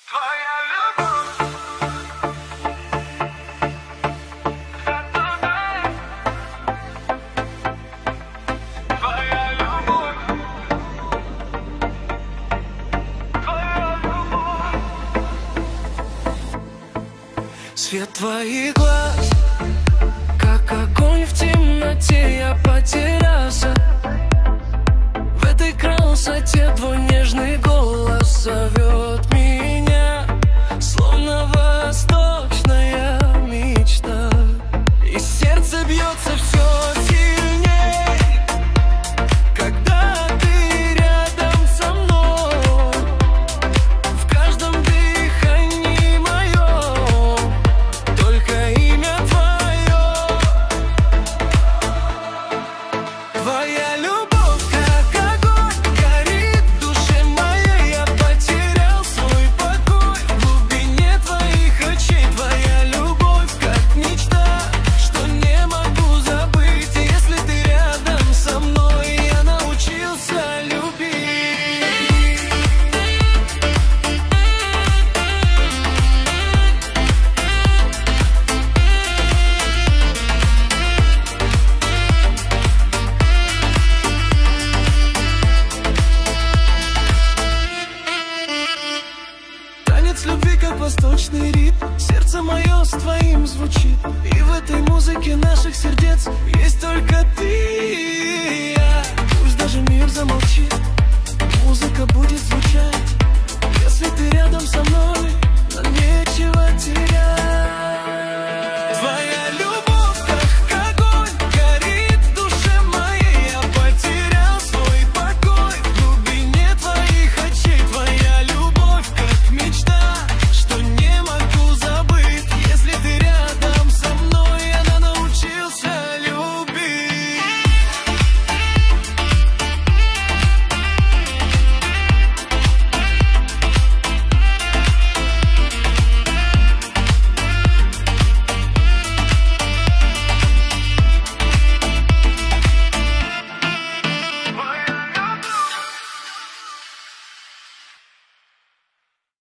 Свет твоих глаз, как огонь в темноте, я потерялся. В этой красоте твой нежный голос зовет меня, словно восточная мечта. И сердце бьется все сильней, когда ты рядом со мной. В каждом дыхании моем только имя твое. Твоя любовь, как огонь, горит в душе моей. Я потерял свой покой в глубине твоих очей. Твоя любовь, как мечта, что не могу забыть. Если ты рядом со мной, я научился любить. Танец любви, как восточный ритм, сердце мое с твоим звучит. И в этой музыке наших сердец есть только ты и я. Пусть даже мир замолчит, музыка будет звучать.